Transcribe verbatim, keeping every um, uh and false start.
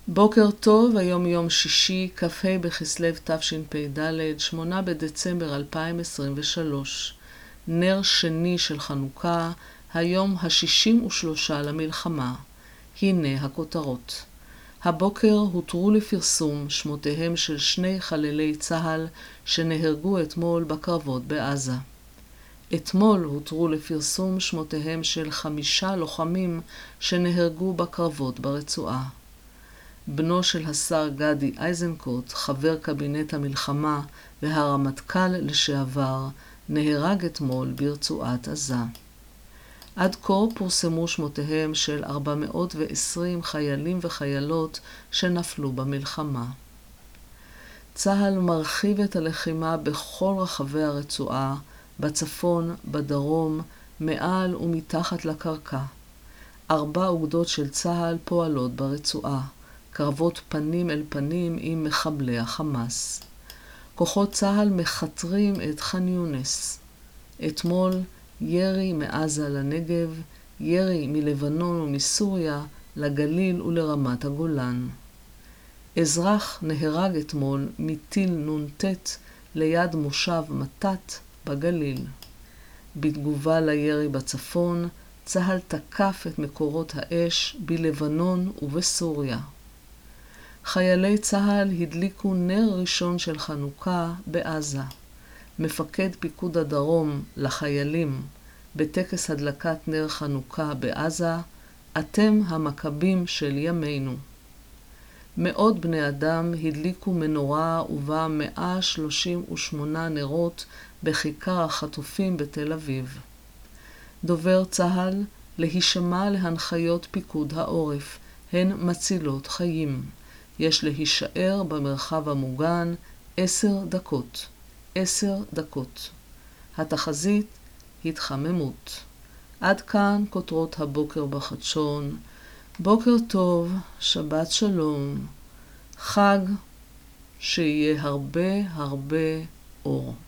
בוקר טוב, היום יום שישי, כ"ה בכסלו תשפ"ד, שמונה בדצמבר אלפיים עשרים ושלוש. נר שני של חנוכה, היום ה-שישים ושלושה למלחמה. הנה הכותרות. הבוקר הותרו לפרסום שמותיהם של שני חללי צה"ל שנהרגו אתמול בקרבות בעזה. אתמול הותרו לפרסום שמותיהם של חמישה לוחמים שנהרגו בקרבות ברצועה. בנו של השר גדי איזנקוט, חבר קבינט המלחמה והרמטכ"ל לשעבר, נהרג אתמול ברצועת עזה. עד כה פורסמו שמותיהם של ארבע מאות ועשרים חיילים וחיילות שנפלו במלחמה. צה"ל מרחיב את הלחימה בכל רחבי הרצועה, בצפון, בדרום, מעל ומתחת לקרקע. ארבע אוגדות של צה"ל פועלות ברצועה. קרבות פנים אל פנים עם מחבלי החמאס. כוחות צה"ל מחתרים את ח'אן יונס. אתמול ירי מעזה לנגב, ירי מלבנון ומסוריה לגליל ולרמת הגולן. אזרח נהרג אתמול מטיל נ"ט ליד מושב מתת בגליל. בתגובה לירי בצפון, צה"ל תקף את מקורות האש בלבנון ובסוריה. חיילי צה"ל הדליקו נר ראשון של חנוכה בעזה. מפקד פיקוד הדרום לחיילים בטקס הדלקת נר חנוכה בעזה, אתם המכבים של ימינו. מאות בני אדם הדליקו מנורה ובה מאה שלושים ושמונה נרות בכיכר החטופים בתל אביב. דובר צה"ל, להישמע להנחיות פיקוד העורף, הן מצילות חיים. יש להישאר במרחב המוגן עשר דקות. עשר דקות. התחזית, התחממות. עד כאן כותרות הבוקר בחדשון. בוקר טוב, שבת שלום. חג שיהיה הרבה הרבה אור.